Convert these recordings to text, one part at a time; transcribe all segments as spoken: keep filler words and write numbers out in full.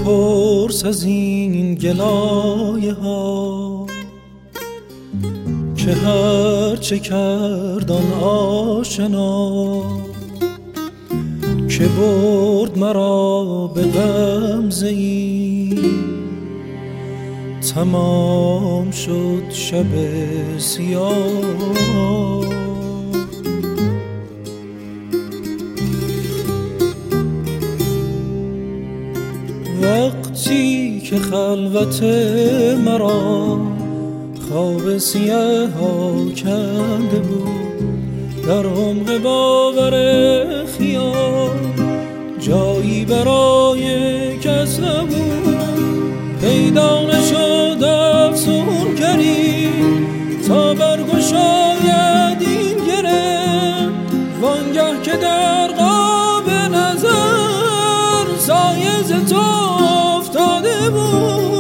بپرس از این گلایه ها که هر چه کرد آن آشنا، که برد مرا به غمزه ای تمام شد شب سیاه. وقتی که خلوت مرا خواب سیاه ها کنده بود، در عمق باور خیال جایی برای کس نبود. پیدا نشد افسون کری تا برگشاید این گره، وانگه که در قاب نظر سایه ز تو افتاده بود.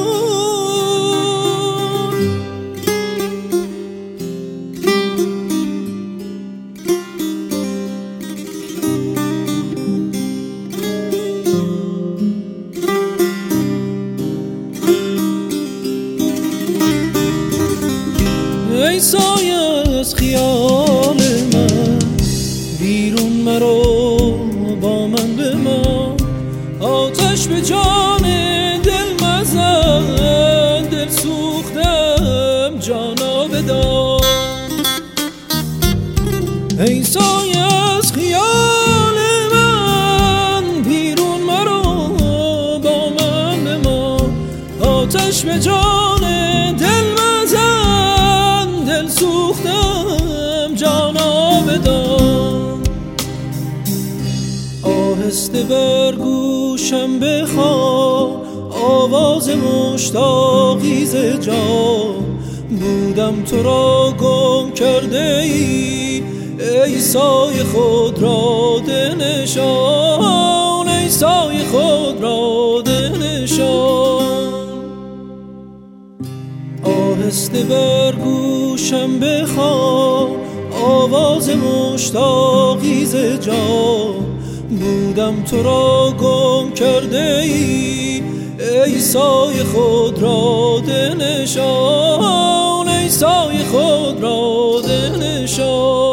ای سایه از خیال من بیرون مرو، با من بمان، آتش به جان دل مزن، دل سوختم جانا بدان. ای سایه از خیال من بیرون مرو، با من بمان، آتش به جان دل مزن، دل سوختم جانا بدان. آهسته بر گوشم بخوان آواز مشتاقی ز جان، بودم تو را گم کرده ای، ای سایه خود را ده نشان، ای سایه خود را ده نشان. آهسته بر گوشم بخوان آواز مشتاقی ز جان، بودم تو را گم کرده ای، ای سایه خود را ده نشان، ای سایه خود را ده نشان.